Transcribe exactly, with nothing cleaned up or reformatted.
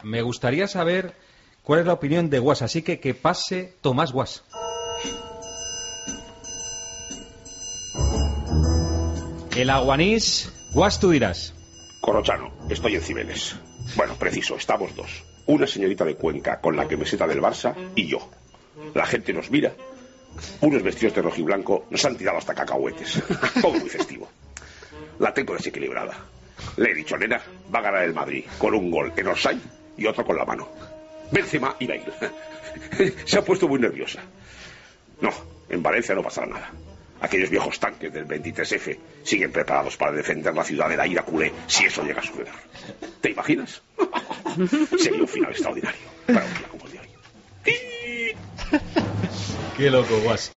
me gustaría saber cuál es la opinión de Guas, así que que pase Tomás Guas. El Aguanís, Guas, tú dirás. Corrochano, estoy en Cibeles. Bueno, preciso, estamos dos. Una señorita de Cuenca con la camiseta del Barça y yo. La gente nos mira. Unos vestidos de rojiblanco nos han tirado hasta cacahuetes. Todo muy festivo. La tengo desequilibrada. Le he dicho, nena, va a ganar el Madrid con un gol en offside y otro con la mano. Benzema y Bale. Se ha puesto muy nerviosa. No, en Valencia no pasará nada. Aquellos viejos tanques del veintitrés efe siguen preparados para defender la ciudad de la ira culé si eso llega a suceder. ¿Te imaginas? Sería un final extraordinario para un día como el de hoy. Qué loco, Guas.